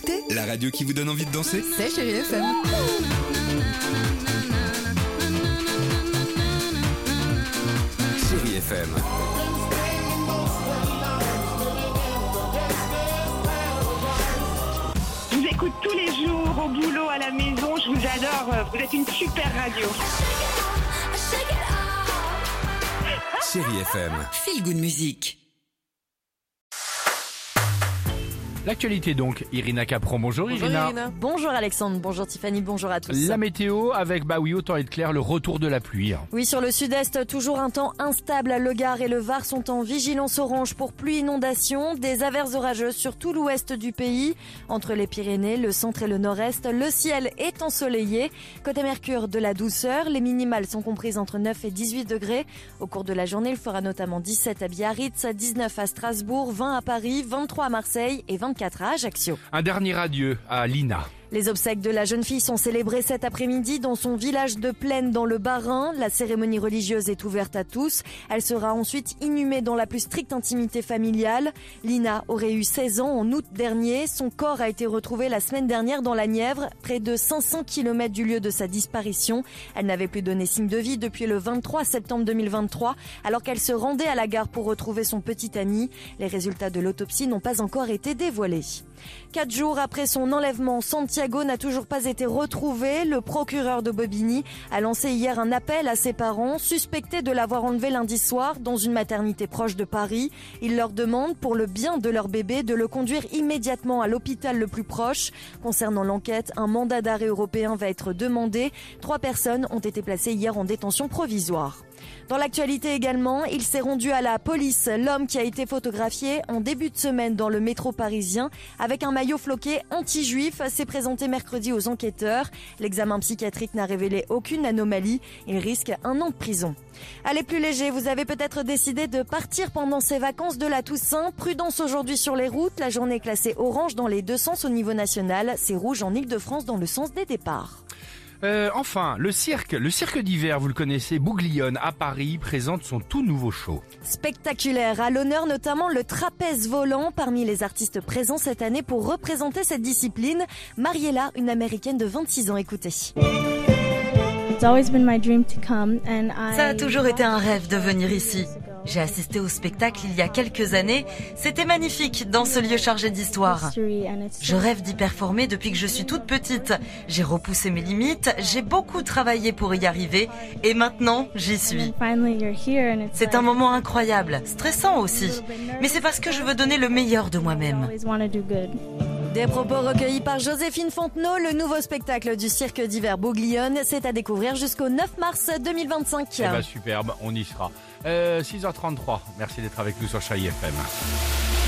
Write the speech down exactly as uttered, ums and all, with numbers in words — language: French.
écoutez La radio qui vous donne envie de danser. C'est Chérie F M. Chérie F M. Je vous écoute tous les jours, au boulot, à la maison, je vous adore, vous êtes une super radio. Chérie F M. Feel Good Music. L'actualité donc, Irina Capron. Bonjour, Bonjour Irina. Irina. Bonjour Alexandre, bonjour Tiffany, bonjour à tous. La météo avec, bah oui, autant être clair, le retour de la pluie. Oui, sur le sud-est, toujours un temps instable. Le Gard et le Var sont en vigilance orange pour pluie inondation. Des averses orageuses sur tout l'ouest du pays. Entre les Pyrénées, le centre et le nord-est, le ciel est ensoleillé. Côté Mercure, de la douceur. Les minimales sont comprises entre neuf et dix-huit degrés. Au cours de la journée, il fera notamment dix-sept à Biarritz, dix-neuf à Strasbourg, vingt à Paris, vingt-trois à Marseille et vingt-quatre à Ajaccio. Un dernier adieu à Lina. Les obsèques de la jeune fille sont célébrées cet après-midi dans son village de Plaine dans le Bas-Rhin. La cérémonie religieuse est ouverte à tous. Elle sera ensuite inhumée dans la plus stricte intimité familiale. Lina aurait eu seize ans en août dernier. Son corps a été retrouvé la semaine dernière dans la Nièvre, près de cinq cents kilomètres du lieu de sa disparition. Elle n'avait plus donné signe de vie depuis le vingt-trois septembre deux mille vingt-trois, alors qu'elle se rendait à la gare pour retrouver son petit ami. Les résultats de l'autopsie n'ont pas encore été dévoilés. Quatre jours après son enlèvement, Santiago n'a toujours pas été retrouvé. Le procureur de Bobigny a lancé hier un appel à ses parents, suspectés de l'avoir enlevé lundi soir dans une maternité proche de Paris. Il leur demande, pour le bien de leur bébé, de le conduire immédiatement à l'hôpital le plus proche. Concernant l'enquête, un mandat d'arrêt européen va être demandé. Trois personnes ont été placées hier en détention provisoire. Dans l'actualité également, il s'est rendu à la police. L'homme qui a été photographié en début de semaine dans le métro parisien avec un maillot floqué anti-juif s'est présenté mercredi aux enquêteurs. L'examen psychiatrique n'a révélé aucune anomalie. Il risque un an de prison. Allez, plus léger, vous avez peut-être décidé de partir pendant ces vacances de la Toussaint. Prudence aujourd'hui sur les routes. La journée est classée orange dans les deux sens au niveau national. C'est rouge en Ile-de-France dans le sens des départs. Euh, enfin, le cirque, le cirque d'hiver, vous le connaissez, Bouglione à Paris, présente son tout nouveau show. Spectaculaire, à l'honneur notamment le trapèze volant. Parmi les artistes présents cette année pour représenter cette discipline, Mariella, une américaine de vingt-six ans, écoutez. Ça a toujours été un rêve de venir ici. J'ai assisté au spectacle il y a quelques années. C'était magnifique dans ce lieu chargé d'histoire. Je rêve d'y performer depuis que je suis toute petite. J'ai repoussé mes limites, j'ai beaucoup travaillé pour y arriver et maintenant j'y suis. C'est un moment incroyable, stressant aussi. Mais c'est parce que je veux donner le meilleur de moi-même. Des propos recueillis par Joséphine Fontenot. Le nouveau spectacle du cirque d'hiver Bouglione, c'est à découvrir jusqu'au neuf mars deux mille vingt-cinq. Eh ben superbe, on y sera. Euh, six heures trente-trois, merci d'être avec nous sur Chérie F M.